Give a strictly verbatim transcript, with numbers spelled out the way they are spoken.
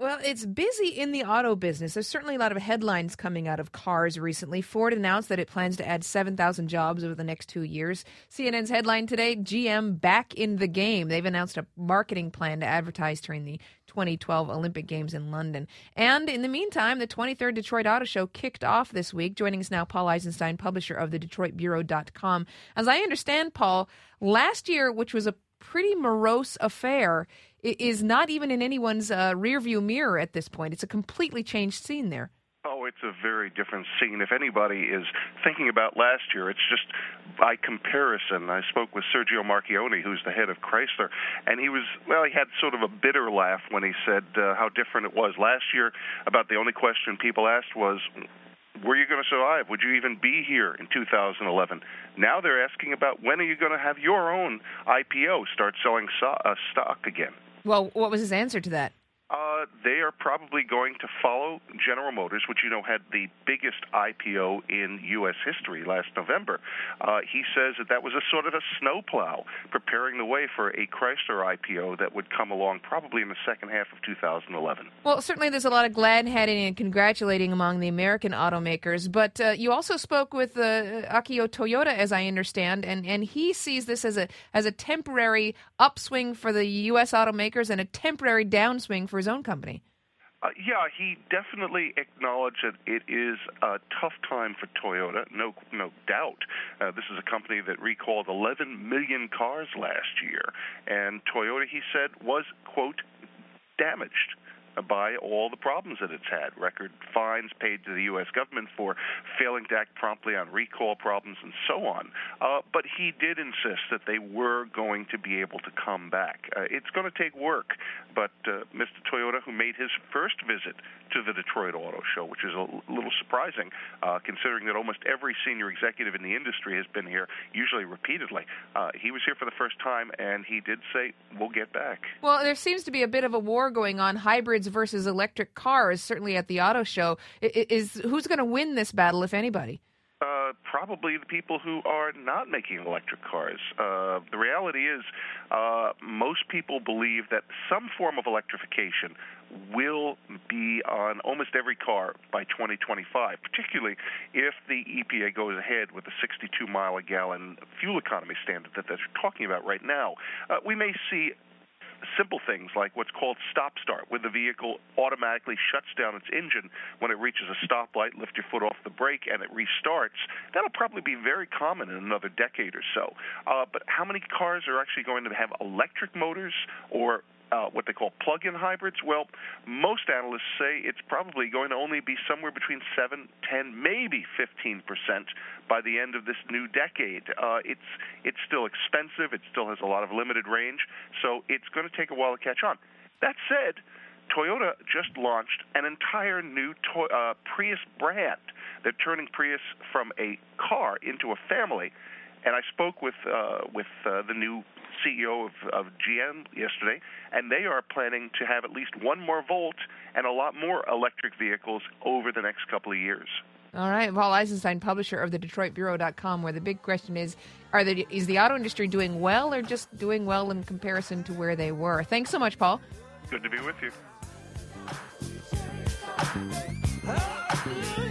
Well, it's busy in the auto business. There's certainly a lot of headlines coming out of cars recently. Ford announced that it plans to add seven thousand jobs over the next two years. C N N's headline today, G M back in the game. They've announced a marketing plan to advertise during the twenty twelve Olympic Games in London. And in the meantime, the twenty-third Detroit Auto Show kicked off this week. Joining us now, Paul Eisenstein, publisher of the Detroit Bureau dot com. As I understand, Paul, last year, which was a pretty morose affair, is not even in anyone's uh, rearview mirror at this point. It's a completely changed scene there. Oh, it's a very different scene. If anybody is thinking about last year, it's just by comparison. I spoke with Sergio Marchionne, who's the head of Chrysler, and he was, well, he had sort of a bitter laugh when he said uh, how different it was. Last year, about the only question people asked was, were you going to survive? Would you even be here in two thousand eleven? Now they're asking about when are you going to have your own I P O, start selling so- uh, stock again. Well, what was his answer to that? Uh, they are probably going to follow General Motors, which, you know, had the biggest I P O in U S history last November. Uh, he says that that was a sort of a snowplow, preparing the way for a Chrysler I P O that would come along probably in the second half of two thousand eleven. Well, certainly there's a lot of glad-handing and congratulating among the American automakers, but uh, you also spoke with uh, Akio Toyoda, as I understand, and, and he sees this as a as a temporary upswing for the U S automakers and a temporary downswing for his own company. Uh, yeah, he definitely acknowledged that it is a tough time for Toyota, no no doubt. Uh, this is a company that recalled eleven million cars last year, and Toyota, he said, was, quote, damaged by all the problems that it's had. Record fines paid to the U S government for failing to act promptly on recall problems and so on. Uh, but he did insist that they were going to be able to come back. Uh, it's going to take work, but uh, Mister Toyoda, who made his first visit to the Detroit Auto Show, which is a little surprising, uh, considering that almost every senior executive in the industry has been here, usually repeatedly. Uh, he was here for the first time, and he did say, we'll get back. Well, there seems to be a bit of a war going on, hybrids versus electric cars, certainly at the auto show. Is, is who's going to win this battle, if anybody? Uh, probably the people who are not making electric cars. Uh, the reality is uh, most people believe that some form of electrification will be on almost every car by twenty twenty-five, particularly if the E P A goes ahead with the sixty-two mile a gallon fuel economy standard that they're talking about right now. Uh, we may see simple things like what's called stop-start, where the vehicle automatically shuts down its engine when it reaches a stoplight, lift your foot off the brake, and it restarts. That'll probably be very common in another decade or so. Uh, but how many cars are actually going to have electric motors or Uh, what they call plug-in hybrids? Well, most analysts say it's probably going to only be somewhere between seven, ten, maybe fifteen percent by the end of this new decade. Uh, it's it's still expensive. It still has a lot of limited range, so it's going to take a while to catch on. That said, Toyota just launched an entire new to- uh, Prius brand. They're turning Prius from a car into a family. And I spoke with uh, with uh, the new C E O of, of G M yesterday, and they are planning to have at least one more Volt and a lot more electric vehicles over the next couple of years. All right. Paul Eisenstein, publisher of the Detroit Bureau dot com, where the big question is, are the, is the auto industry doing well or just doing well in comparison to where they were? Thanks so much, Paul. Good to be with you.